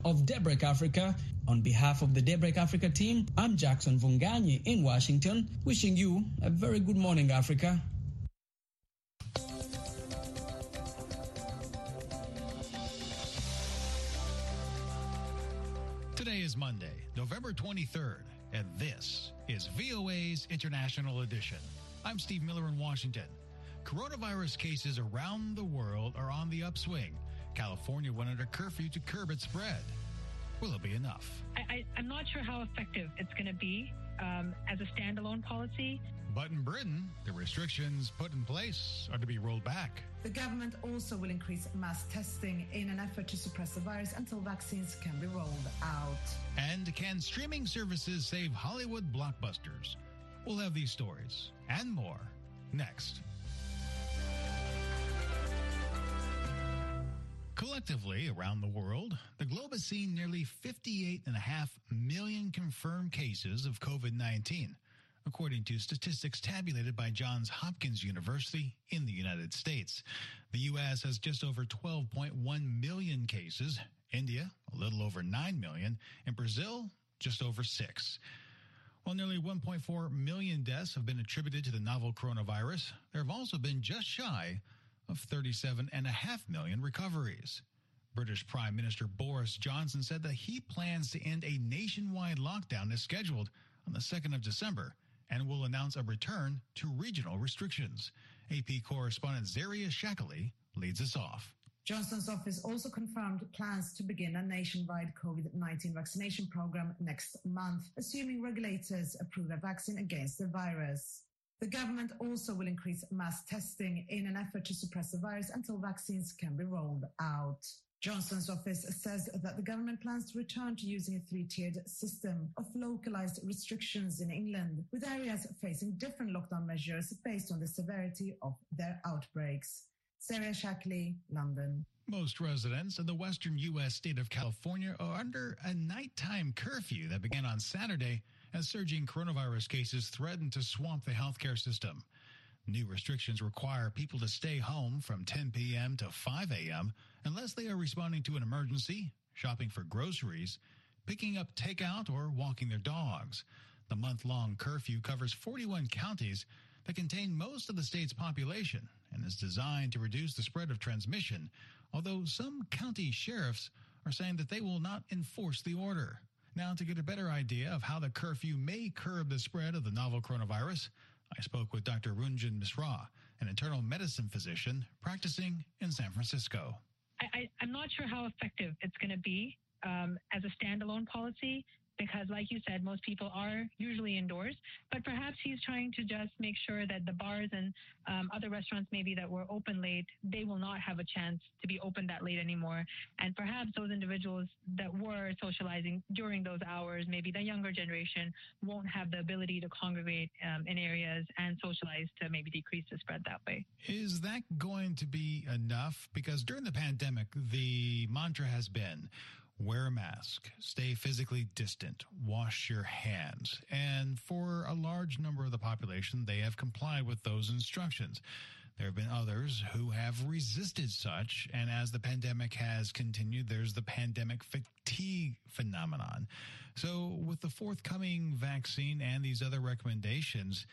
of Daybreak Africa. On behalf of the Daybreak Africa team, I'm Jackson Vunganyi in Washington, wishing you a very good morning, Africa. Today is Monday, November 23rd, and this is VOA's International Edition. I'm Steve Miller in Washington. Coronavirus cases around the world are on the upswing. California went under curfew to curb its spread. Will it be enough? I'm not sure how effective it's going to be as a standalone policy. But in Britain, the restrictions put in place are to be rolled back. The government also will increase mass testing in an effort to suppress the virus until vaccines can be rolled out. And can streaming services save Hollywood blockbusters? We'll have these stories and more next. Collectively, around the world, the globe has seen nearly 58.5 million confirmed cases of COVID-19, according to statistics tabulated by Johns Hopkins University in the United States. The U.S. has just over 12.1 million cases, India a little over 9 million, and Brazil just over 6. While nearly 1.4 million deaths have been attributed to the novel coronavirus, there have also been just shy of 37.5 million recoveries. British Prime Minister Boris Johnson said that he plans to end a nationwide lockdown as scheduled on the 2nd of December and will announce a return to regional restrictions. AP correspondent Zaria Shakali leads us off. Johnson's office also confirmed plans to begin a nationwide COVID-19 vaccination program next month, assuming regulators approve a vaccine against the virus. The government also will increase mass testing in an effort to suppress the virus until vaccines can be rolled out. Johnson's office says that the government plans to return to using a 3-tiered system of localized restrictions in England, with areas facing different lockdown measures based on the severity of their outbreaks. Sarah Shackley, London. Most residents in the western U.S. state of California are under a nighttime curfew that began on Saturday as surging coronavirus cases threaten to swamp the healthcare system. New restrictions require people to stay home from 10 p.m. to 5 a.m. unless they are responding to an emergency, shopping for groceries, picking up takeout, or walking their dogs. The month-long curfew covers 41 counties that contain most of the state's population and is designed to reduce the spread of transmission, although some county sheriffs are saying that they will not enforce the order. Now, to get a better idea of how the curfew may curb the spread of the novel coronavirus, I spoke with Dr. Runjan Misra, an internal medicine physician practicing in San Francisco. I'm not sure how effective it's going to be as a standalone policy, because like you said, most people are usually indoors, but perhaps he's trying to just make sure that the bars and other restaurants maybe that were open late, they will not have a chance to be open that late anymore. And perhaps those individuals that were socializing during those hours, maybe the younger generation, won't have the ability to congregate in areas and socialize to maybe decrease the spread that way. Is that going to be enough? Because during the pandemic, the mantra has been, wear a mask, stay physically distant, wash your hands. And for a large number of the population, they have complied with those instructions. There have been others who have resisted such, and as the pandemic has continued, there's the pandemic fatigue phenomenon. So with the forthcoming vaccine and these other recommendations,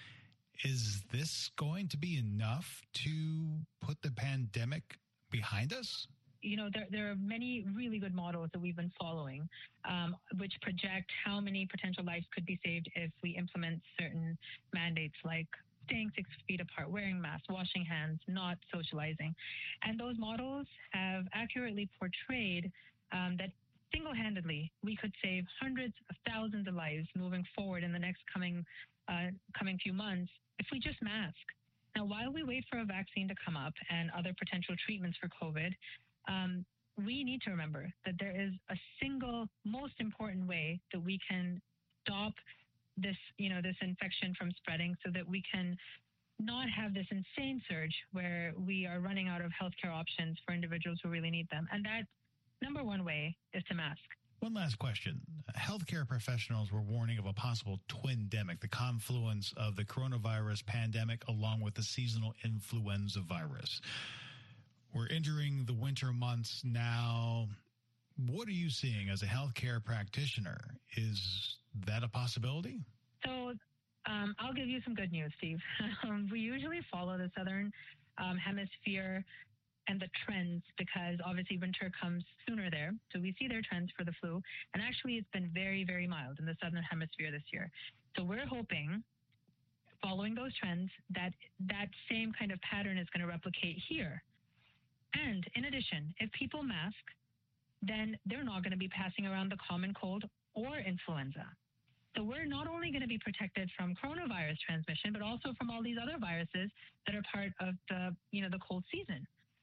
is this going to be enough to put the pandemic behind us? You know, there are many really good models that we've been following, which project how many potential lives could be saved if we implement certain mandates like staying 6 feet apart, wearing masks, washing hands, not socializing. And those models have accurately portrayed that single-handedly we could save hundreds of thousands of lives moving forward in the next coming few months if we just mask. Now, while we wait for a vaccine to come up and other potential treatments for COVID, we need to remember that there is a single most important way that we can stop this infection from spreading so that we can not have this insane surge where we are running out of healthcare options for individuals who really need them. And that number one way is to mask. One last question. Healthcare professionals were warning of a possible twindemic, the confluence of the coronavirus pandemic along with the seasonal influenza virus. We're entering the winter months now. What are you seeing as a healthcare practitioner? Is that a possibility? So I'll give you some good news, Steve. We usually follow the southern hemisphere and the trends because obviously winter comes sooner there. So we see their trends for the flu. And actually, it's been very, very mild in the southern hemisphere this year. So we're hoping, following those trends, that that same kind of pattern is going to replicate here. And in addition, if people mask, then they're not going to be passing around the common cold or influenza. So we're not only going to be protected from coronavirus transmission, but also from all these other viruses that are part of the cold season.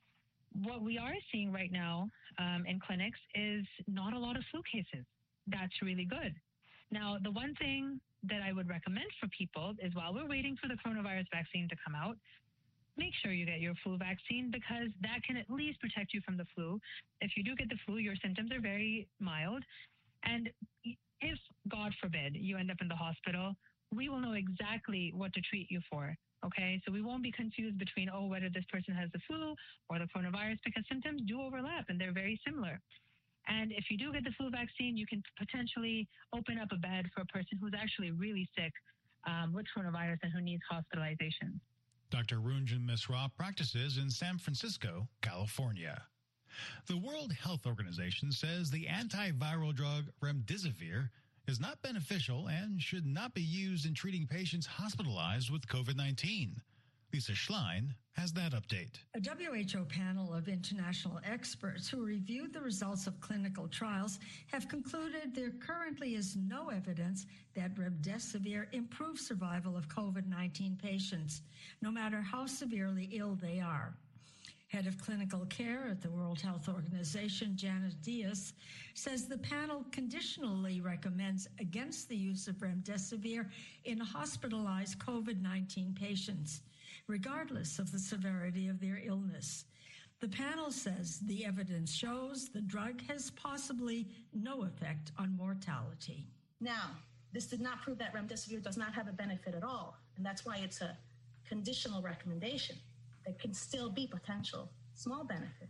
What we are seeing right now in clinics is not a lot of flu cases. That's really good. Now, the one thing that I would recommend for people is while we're waiting for the coronavirus vaccine to come out, make sure you get your flu vaccine because that can at least protect you from the flu. If you do get the flu, your symptoms are very mild. And if, God forbid, you end up in the hospital, we will know exactly what to treat you for. Okay, so we won't be confused between, whether this person has the flu or the coronavirus because symptoms do overlap and they're very similar. And if you do get the flu vaccine, you can potentially open up a bed for a person who's actually really sick with coronavirus and who needs hospitalization. Dr. Runjan Misra practices in San Francisco, California. The World Health Organization says the antiviral drug remdesivir is not beneficial and should not be used in treating patients hospitalized with COVID-19. Lisa Schlein has that update. A WHO panel of international experts who reviewed the results of clinical trials have concluded there currently is no evidence that remdesivir improves survival of COVID-19 patients, no matter how severely ill they are. Head of clinical care at the World Health Organization, Janet Diaz, says the panel conditionally recommends against the use of remdesivir in hospitalized COVID-19 patients, regardless of the severity of their illness. The panel says the evidence shows the drug has possibly no effect on mortality. Now, this did not prove that remdesivir does not have a benefit at all, and that's why it's a conditional recommendation. There can still be potential small benefit,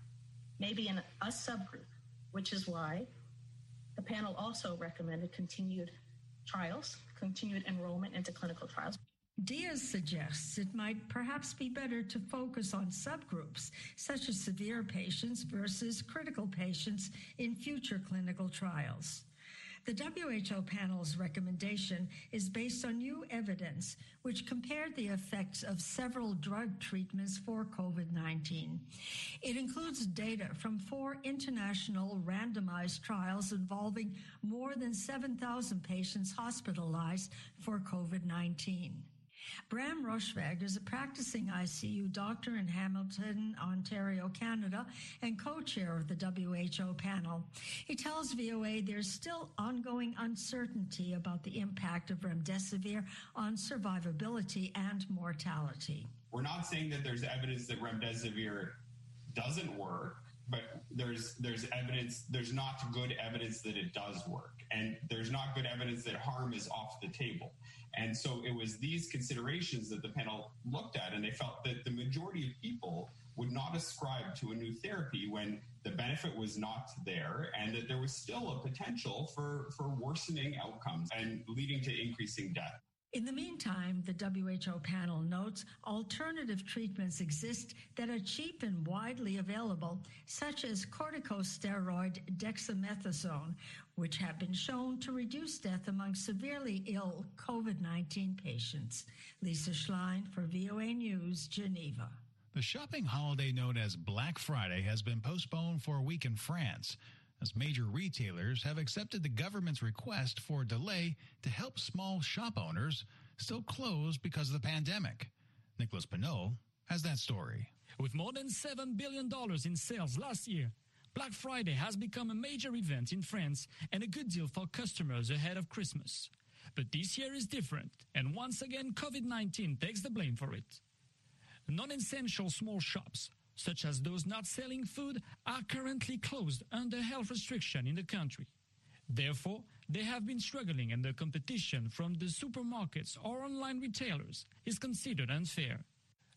maybe in a subgroup, which is why the panel also recommended continued enrollment into clinical trials. Diaz suggests it might perhaps be better to focus on subgroups, such as severe patients versus critical patients in future clinical trials. The WHO panel's recommendation is based on new evidence, which compared the effects of several drug treatments for COVID-19. It includes data from 4 international randomized trials involving more than 7,000 patients hospitalized for COVID-19. Bram Rochweg is a practicing ICU doctor in Hamilton, Ontario, Canada, and co-chair of the WHO panel. He tells VOA there's still ongoing uncertainty about the impact of remdesivir on survivability and mortality. We're not saying that there's evidence that remdesivir doesn't work, but there's evidence, there's not good evidence that it does work. And there's not good evidence that harm is off the table. And so it was these considerations that the panel looked at, and they felt that the majority of people would not ascribe to a new therapy when the benefit was not there, and that there was still a potential for worsening outcomes and leading to increasing death. In the meantime, the WHO panel notes alternative treatments exist that are cheap and widely available, such as corticosteroid dexamethasone, which have been shown to reduce death among severely ill COVID-19 patients. Lisa Schlein for VOA News, Geneva. The shopping holiday known as Black Friday has been postponed for a week in France, as major retailers have accepted the government's request for a delay to help small shop owners still closed because of the pandemic. Nicholas Pinot has that story. With more than $7 billion in sales last year, Black Friday has become a major event in France and a good deal for customers ahead of Christmas. But this year is different, and once again, COVID-19 takes the blame for it. Non-essential small shops, such as those not selling food, are currently closed under health restriction in the country. Therefore, they have been struggling, and the competition from the supermarkets or online retailers is considered unfair.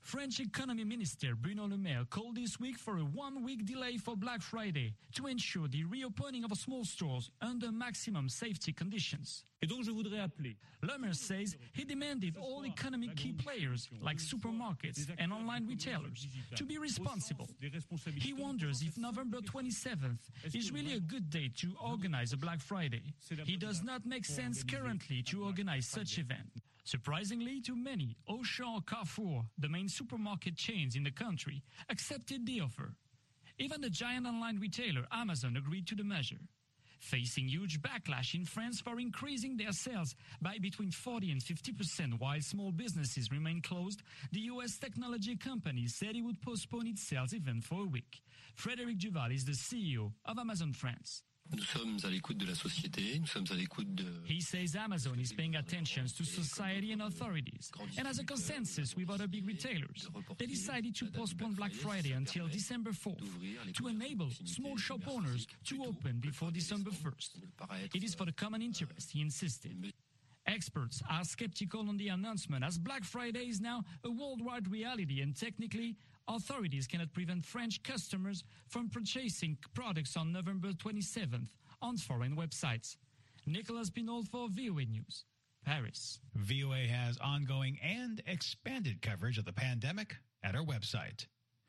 French Economy Minister Bruno Le Maire called this week for a one-week delay for Black Friday to ensure the reopening of small stores under maximum safety conditions. Et donc je voudrais appeler. Le Maire says he demanded all economic key players like supermarkets and online retailers to be responsible. He wonders if November 27th is really a good day to organize a Black Friday. It does not make sense currently to organize such event. Surprisingly to many, Auchan or Carrefour, the main supermarket chains in the country, accepted the offer. Even the giant online retailer Amazon agreed to the measure. Facing huge backlash in France for increasing their sales by between 40 and 50% while small businesses remain closed, the U.S. technology company said it would postpone its sales event for a week. Frédéric Duval is the CEO of Amazon France. Nous sommes à l'écoute de la société, nous sommes à l'écoute de... He says Amazon is paying attention to society and authorities, and as a consensus with other big retailers, they decided to postpone Black Friday until December 4th to enable small shop owners to open before December 1st. It is for the common interest, he insisted. Experts are skeptical on the announcement as Black Friday is now a worldwide reality and technically authorities cannot prevent French customers from purchasing products on November 27th on foreign websites. Nicolas Pinault for VOA News, Paris. VOA has ongoing and expanded coverage of the pandemic at our website.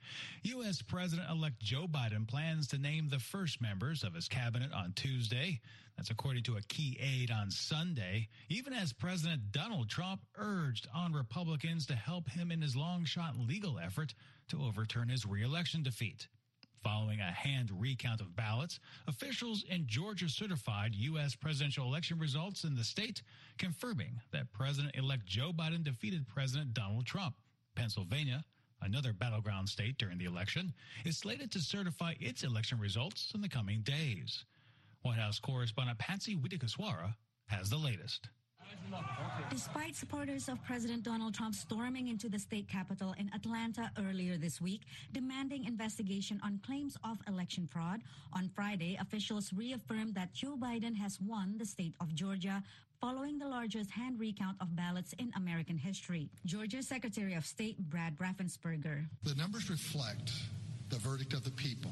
U.S. President-elect Joe Biden plans to name the first members of his cabinet on Tuesday. That's according to a key aide on Sunday, even as President Donald Trump urged on Republicans to help him in his long-shot legal effort to overturn his re-election defeat. Following a hand recount of ballots, officials in Georgia certified U.S. presidential election results in the state, confirming that President-elect Joe Biden defeated President Donald Trump. Pennsylvania, another battleground state during the election, is slated to certify its election results in the coming days. White House correspondent Patsy Widakuswara has the latest. Despite supporters of President Donald Trump storming into the state capitol in Atlanta earlier this week, demanding investigation on claims of election fraud, on Friday, officials reaffirmed that Joe Biden has won the state of Georgia following the largest hand recount of ballots in American history. Georgia's Secretary of State Brad Raffensperger. The numbers reflect the verdict of the people,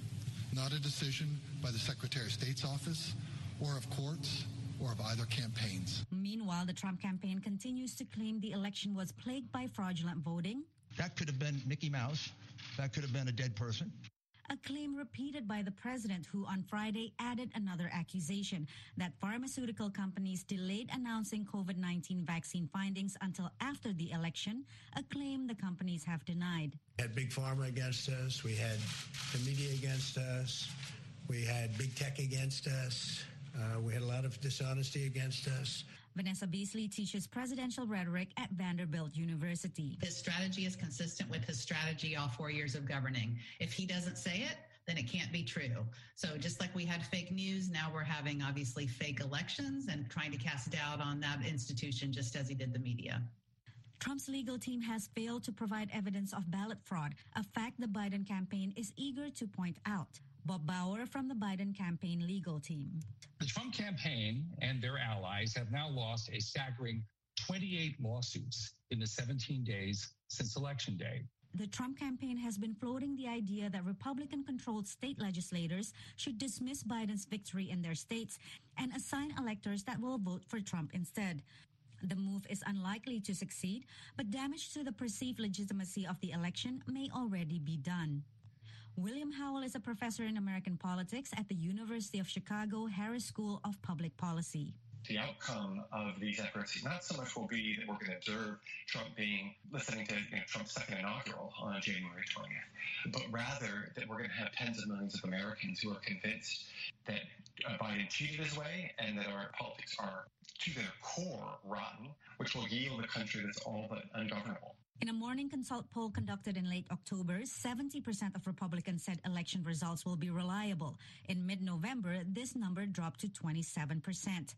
not a decision by the Secretary of State's office or of courts or of either campaigns. Meanwhile, the Trump campaign continues to claim the election was plagued by fraudulent voting. That could have been Mickey Mouse. That could have been a dead person. A claim repeated by the president, who on Friday added another accusation that pharmaceutical companies delayed announcing COVID-19 vaccine findings until after the election, a claim the companies have denied. We had Big Pharma against us. We had the media against us. We had Big Tech against us. We had a lot of dishonesty against us. Vanessa Beasley teaches presidential rhetoric at Vanderbilt University. His strategy is consistent with his strategy all 4 years of governing. If he doesn't say it, then it can't be true. So just like we had fake news, now we're having obviously fake elections and trying to cast doubt on that institution just as he did the media. Trump's legal team has failed to provide evidence of ballot fraud, a fact the Biden campaign is eager to point out. Bob Bauer from the Biden campaign legal team. The Trump campaign and their allies have now lost a staggering 28 lawsuits in the 17 days since Election Day. The Trump campaign has been floating the idea that Republican-controlled state legislators should dismiss Biden's victory in their states and assign electors that will vote for Trump instead. The move is unlikely to succeed, but damage to the perceived legitimacy of the election may already be done. William Howell is a professor in American politics at the University of Chicago Harris School of Public Policy. The outcome of these efforts not so much will be that we're going to observe Trump listening to Trump's second inaugural on January 20th, but rather that we're going to have tens of millions of Americans who are convinced that Biden cheated his way and that our politics are to their core rotten, which will yield a country that's all but ungovernable. In a Morning Consult poll conducted in late October, 70% of Republicans said election results will be reliable. In mid-November, this number dropped to 27%.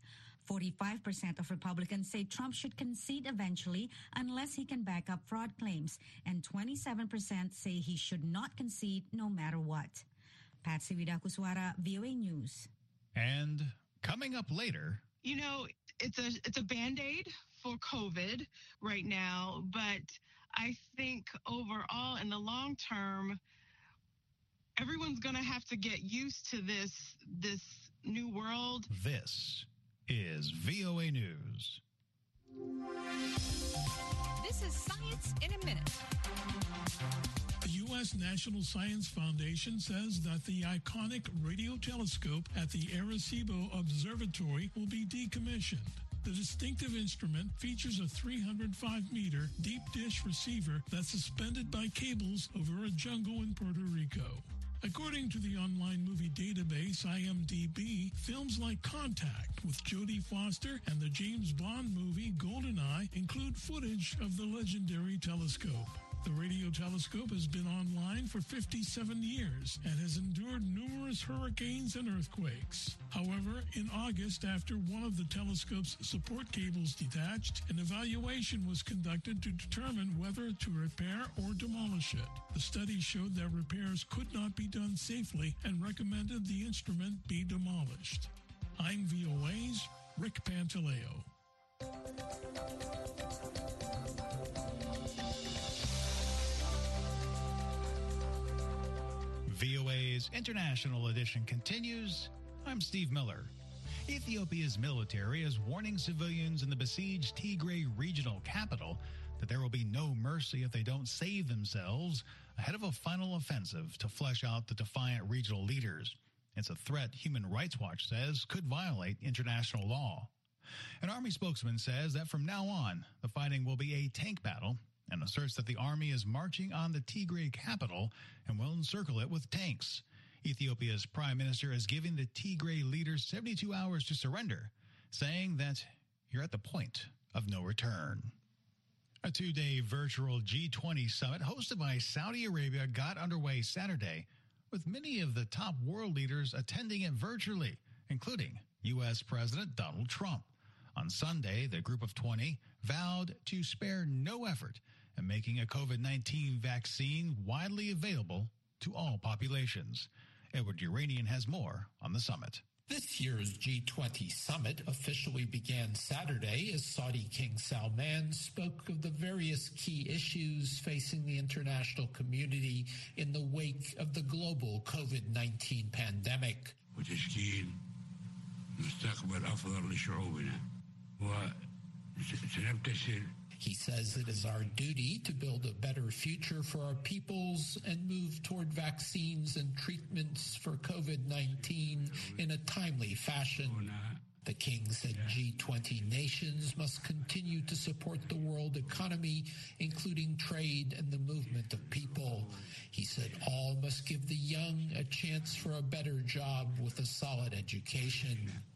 45% of Republicans say Trump should concede eventually unless he can back up fraud claims, and 27% say he should not concede no matter what. Patsy Widakuswara, VOA News. And coming up later... You know, it's a Band-Aid for COVID right now, but I think overall, in the long term, everyone's going to have to get used to this new world. This is VOA News. This is Science in a Minute. The U.S. National Science Foundation says that the iconic radio telescope at the Arecibo Observatory will be decommissioned. The distinctive instrument features a 305-meter deep dish receiver that's suspended by cables over a jungle in Puerto Rico. According to the online movie database IMDb, films like Contact with Jodie Foster and the James Bond movie GoldenEye include footage of the legendary telescope. The radio telescope has been online for 57 years and has endured numerous hurricanes and earthquakes. However, in August, after one of the telescope's support cables detached, an evaluation was conducted to determine whether to repair or demolish it. The study showed that repairs could not be done safely and recommended the instrument be demolished. I'm VOA's Rick Pantaleo. VOA's International Edition continues. I'm Steve Miller. Ethiopia's military is warning civilians in the besieged Tigray regional capital that there will be no mercy if they don't save themselves ahead of a final offensive to flesh out the defiant regional leaders. It's a threat Human Rights Watch says could violate international law. An army spokesman says that from now on, the fighting will be a tank battle and asserts that the army is marching on the Tigray capital and will encircle it with tanks. Ethiopia's prime minister is giving the Tigray leaders 72 hours to surrender, saying that you're at the point of no return. A two-day virtual G20 summit hosted by Saudi Arabia got underway Saturday, with many of the top world leaders attending it virtually, including U.S. President Donald Trump. On Sunday, the group of 20 vowed to spare no effort in making a COVID-19 vaccine widely available to all populations. Edward Uranian has more on the summit. This year's G20 summit officially began Saturday as Saudi King Salman spoke of the various key issues facing the international community in the wake of the global COVID-19 pandemic. He says it is our duty to build a better future for our peoples and move toward vaccines and treatments for COVID-19 in a timely fashion. The king said G20 nations must continue to support the world economy, including trade and the movement of people. He said all must give the young a chance for a better job with a solid education.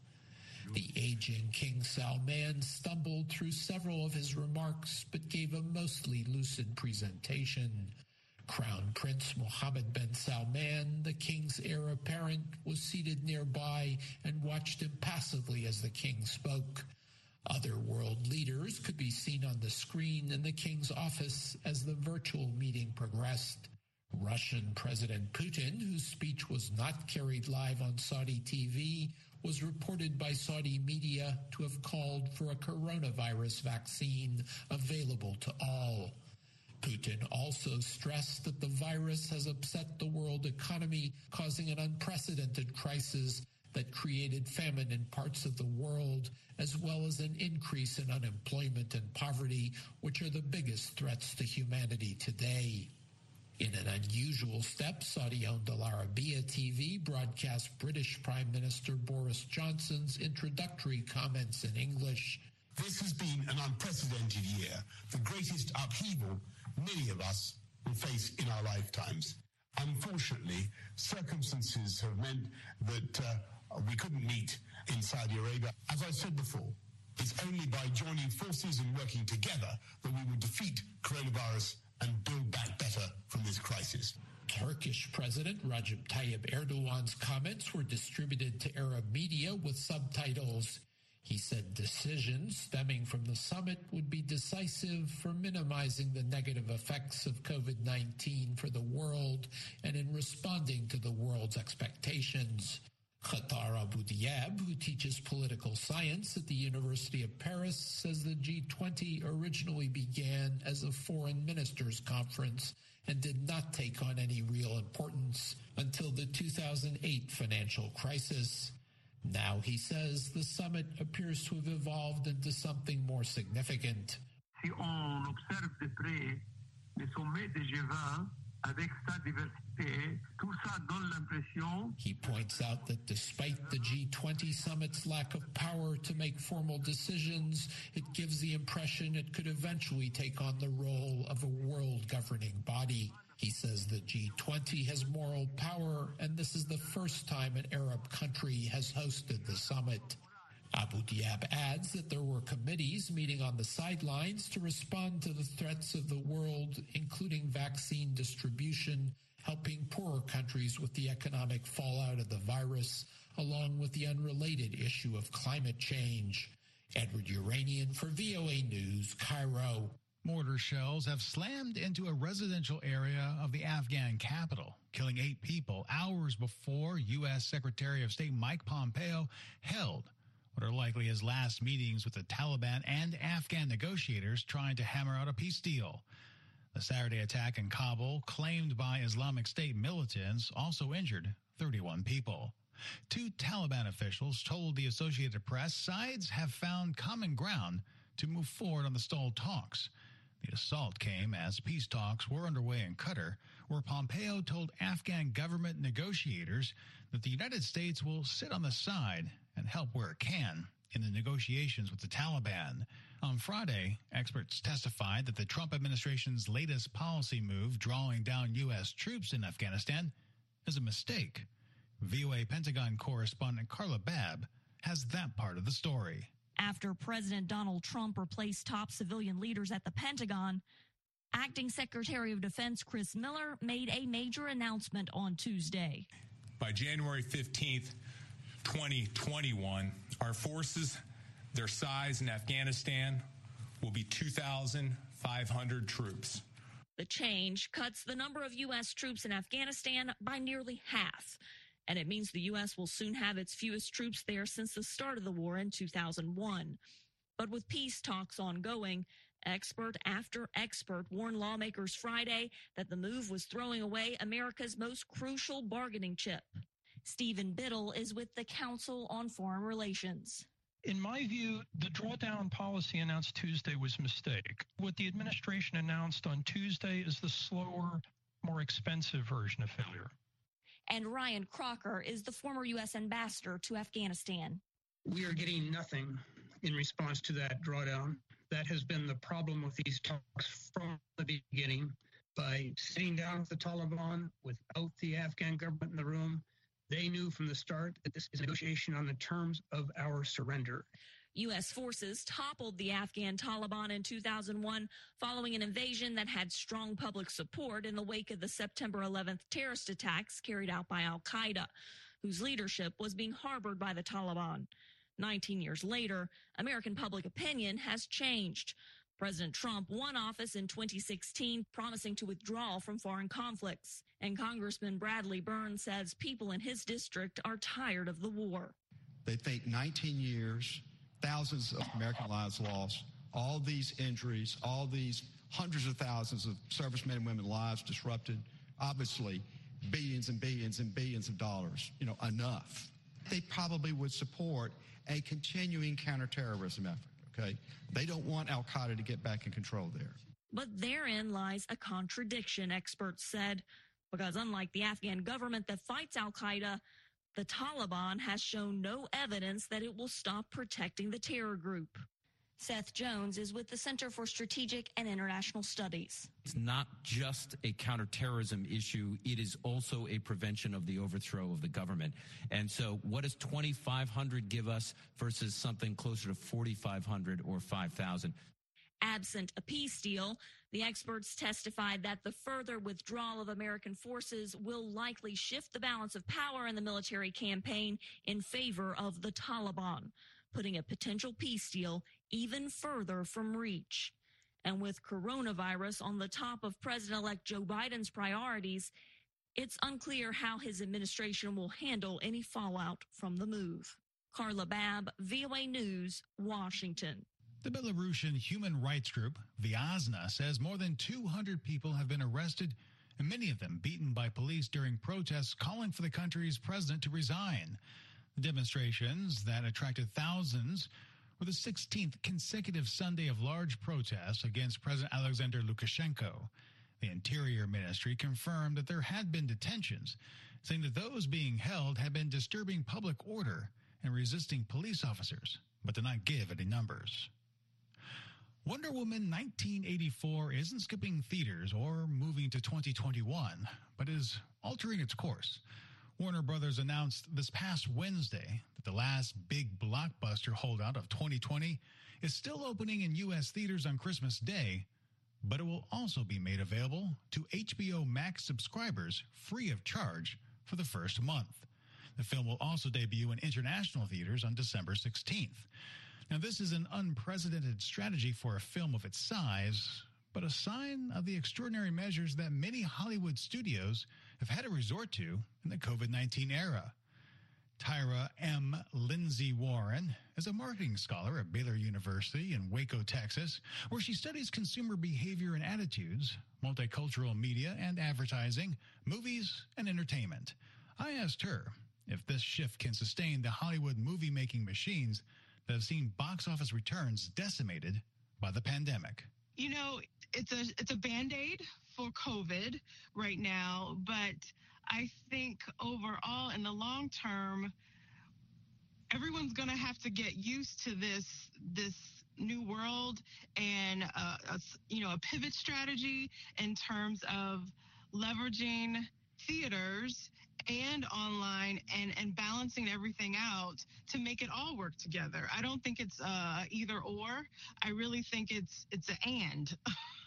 The aging King Salman stumbled through several of his remarks, but gave a mostly lucid presentation. Crown Prince Mohammed bin Salman, the king's heir apparent, was seated nearby and watched impassively as the king spoke. Other world leaders could be seen on the screen in the king's office as the virtual meeting progressed. Russian President Putin, whose speech was not carried live on Saudi TV, was reported by Saudi media to have called for a coronavirus vaccine available to all. Putin also stressed that the virus has upset the world economy, causing an unprecedented crisis that created famine in parts of the world, as well as an increase in unemployment and poverty, which are the biggest threats to humanity today. In an unusual step, Saudi-owned Al Arabiya TV broadcast British Prime Minister Boris Johnson's introductory comments in English. This has been an unprecedented year, the greatest upheaval many of us will face in our lifetimes. Unfortunately, circumstances have meant that we couldn't meet in Saudi Arabia. As I said before, it's only by joining forces and working together that we will defeat coronavirus and build back better from this crisis. Turkish President Recep Tayyip Erdogan's comments were distributed to Arab media with subtitles. He said decisions stemming from the summit would be decisive for minimizing the negative effects of COVID-19 for the world and in responding to the world's expectations. Khatar Abu Diab, who teaches political science at the University of Paris, says the G20 originally began as a foreign ministers conference and did not take on any real importance until the 2008 financial crisis. Now, he says, the summit appears to have evolved into something more significant. Si on observe de près les sommets des G20 avec sa diversité, tout ça donne l'impression. He points out that despite the G20 summit's lack of power to make formal decisions, it gives the impression it could eventually take on the role of a world governing body. He says the G20 has moral power, and this is the first time an Arab country has hosted the summit. Abu Diab adds that there were committees meeting on the sidelines to respond to the threats of the world, including vaccine distribution, helping poorer countries with the economic fallout of the virus, along with the unrelated issue of climate change. Edward Uranian for VOA News, Cairo. Mortar shells have slammed into a residential area of the Afghan capital, killing 8 people hours before U.S. Secretary of State Mike Pompeo held what are likely his last meetings with the Taliban and Afghan negotiators trying to hammer out a peace deal. The Saturday attack in Kabul, claimed by Islamic State militants, also injured 31 people. 2 Taliban officials told the Associated Press sides have found common ground to move forward on the stalled talks. The assault came as peace talks were underway in Qatar, where Pompeo told Afghan government negotiators that the United States will sit on the side and help where it can in the negotiations with the Taliban. On Friday, experts testified that the Trump administration's latest policy move, drawing down U.S. troops in Afghanistan, is a mistake. VOA Pentagon correspondent Carla Babb has that part of the story. After President Donald Trump replaced top civilian leaders at the Pentagon, Acting Secretary of Defense Chris Miller made a major announcement on Tuesday. By January 15th, 2021, our forces, their size in Afghanistan, will be 2,500 troops. The change cuts the number of U.S. troops in Afghanistan by nearly half. And it means the U.S. will soon have its fewest troops there since the start of the war in 2001. But with peace talks ongoing, expert after expert warned lawmakers Friday that the move was throwing away America's most crucial bargaining chip. Stephen Biddle is with the Council on Foreign Relations. In my view, the drawdown policy announced Tuesday was a mistake. What the administration announced on Tuesday is the slower, more expensive version of failure. And Ryan Crocker is the former U.S. ambassador to Afghanistan. We are getting nothing in response to that drawdown. That has been the problem with these talks from the beginning. By sitting down with the Taliban without the Afghan government in the room, they knew from the start that this is a negotiation on the terms of our surrender. U.S. forces toppled the Afghan Taliban in 2001 following an invasion that had strong public support in the wake of the September 11th terrorist attacks carried out by al-Qaeda, whose leadership was being harbored by the Taliban. 19 years later, American public opinion has changed. President Trump won office in 2016, promising to withdraw from foreign conflicts. And Congressman Bradley Byrne says people in his district are tired of the war. They think 19 years, thousands of American lives lost, all these injuries, all these hundreds of thousands of servicemen and women lives disrupted, obviously billions and billions and billions of dollars, enough. They probably would support a continuing counterterrorism effort, okay? They don't want al-Qaeda to get back in control there. But therein lies a contradiction, experts said, because unlike the Afghan government that fights al-Qaeda, the Taliban has shown no evidence that it will stop protecting the terror group. Seth Jones is with the Center for Strategic and International Studies. It's not just a counterterrorism issue. It is also a prevention of the overthrow of the government. And so what does 2,500 give us versus something closer to 4,500 or 5,000? Absent a peace deal, the experts testified that the further withdrawal of American forces will likely shift the balance of power in the military campaign in favor of the Taliban, putting a potential peace deal even further from reach. And with coronavirus on the top of President-elect Joe Biden's priorities, It's unclear how his administration will handle any fallout from the move. Carla Babb, VOA News, Washington. The Belarusian human rights group Vyazna says more than 200 people have been arrested and many of them beaten by police during protests calling for the country's president to resign. The demonstrations that attracted thousands were the 16th consecutive Sunday of large protests against President Alexander Lukashenko. The Interior Ministry confirmed that there had been detentions, saying that those being held had been disturbing public order and resisting police officers, but did not give any numbers. Wonder Woman 1984 isn't skipping theaters or moving to 2021, but is altering its course. Warner Brothers announced this past Wednesday that the last big blockbuster holdout of 2020 is still opening in U.S. theaters on Christmas Day, but it will also be made available to HBO Max subscribers free of charge for the first month. The film will also debut in international theaters on December 16th. Now, this is an unprecedented strategy for a film of its size, but a sign of the extraordinary measures that many Hollywood studios have had to resort to in the COVID-19 era. Tyra M. Lindsay Warren is a marketing scholar at Baylor University in Waco, Texas, where she studies consumer behavior and attitudes, multicultural media and advertising, movies, and entertainment. I asked her if this shift can sustain the Hollywood movie-making machines that have seen box office returns decimated by the pandemic. You know, it's a Band-Aid for COVID right now, but I think overall in the long term, everyone's going to have to get used to this new world and a pivot strategy in terms of leveraging theaters and online and balancing everything out to make it all work together. I don't think it's either or. I really think it's an and,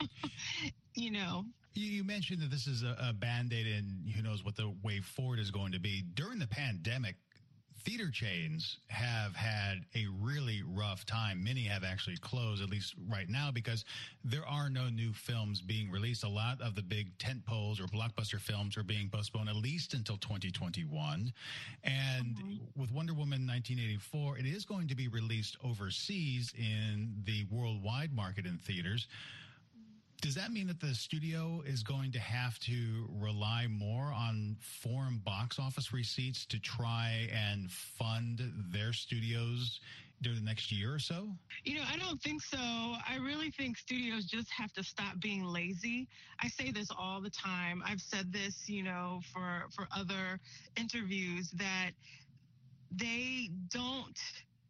you know. You mentioned that this is a Band-Aid and who knows what the way forward is going to be. During the pandemic, theater chains have had a really rough time. Many have actually closed, at least right now, because there are no new films being released. A lot of the big tentpoles or blockbuster films are being postponed at least until 2021. And with Wonder Woman 1984, it is going to be released overseas in the worldwide market in theaters. Does that mean that the studio is going to have to rely more on foreign box office receipts to try and fund their studios during the next year or so? You know, I don't think so. I really think studios just have to stop being lazy. I say this all the time. I've said this, you know, for other interviews, that they don't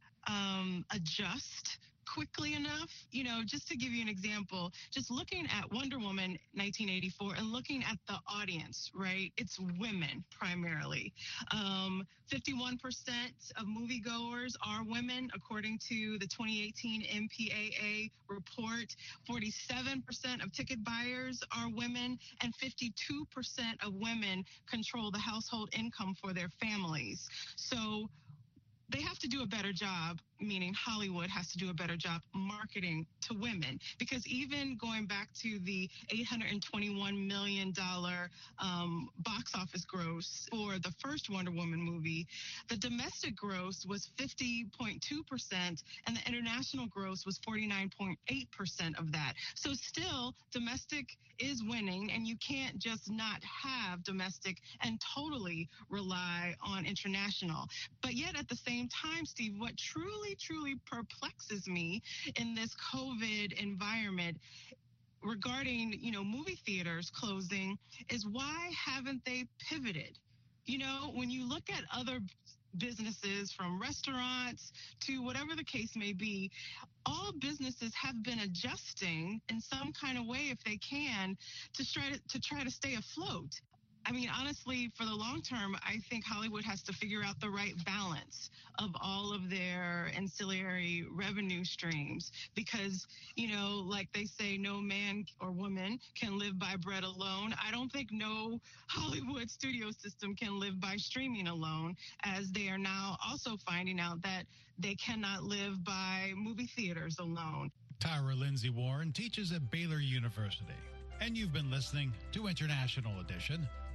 adjust quickly enough. You know, just to give you an example, just looking at Wonder Woman 1984 and looking at the audience, right? It's women primarily. 51% of moviegoers are women, according to the 2018 MPAA report. 47% of ticket buyers are women, and 52% of women control the household income for their families. So they have to do a better job, meaning Hollywood has to do a better job marketing to women, because even going back to the $821 million box office gross for the first Wonder Woman movie, the domestic gross was 50.2% and the international gross was 49.8% of that. So still, domestic is winning, and you can't just not have domestic and totally rely on international. But yet at the same time, Steve, what truly perplexes me in this COVID environment regarding, you know, movie theaters closing is why haven't they pivoted? You know, when you look at other businesses, from restaurants to whatever the case may be, all businesses have been adjusting in some kind of way, if they can, to try to stay afloat. I mean, honestly, for the long term, I think Hollywood has to figure out the right balance of all of their ancillary revenue streams, because, you know, like they say, no man or woman can live by bread alone. I don't think no Hollywood studio system can live by streaming alone, as they are now also finding out that they cannot live by movie theaters alone. Tyra Lindsay Warren teaches at Baylor University, and you've been listening to International Edition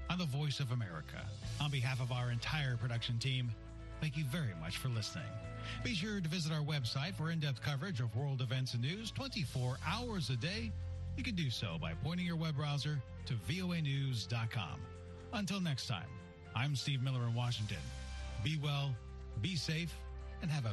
on the Voice of America. On behalf of our entire production team, thank you very much for listening. Be sure to visit our website for in-depth coverage of world events and news 24 hours a day. You can do so by pointing your web browser to voanews.com. Until next time, I'm Steve Miller in Washington. Be well, be safe, and have a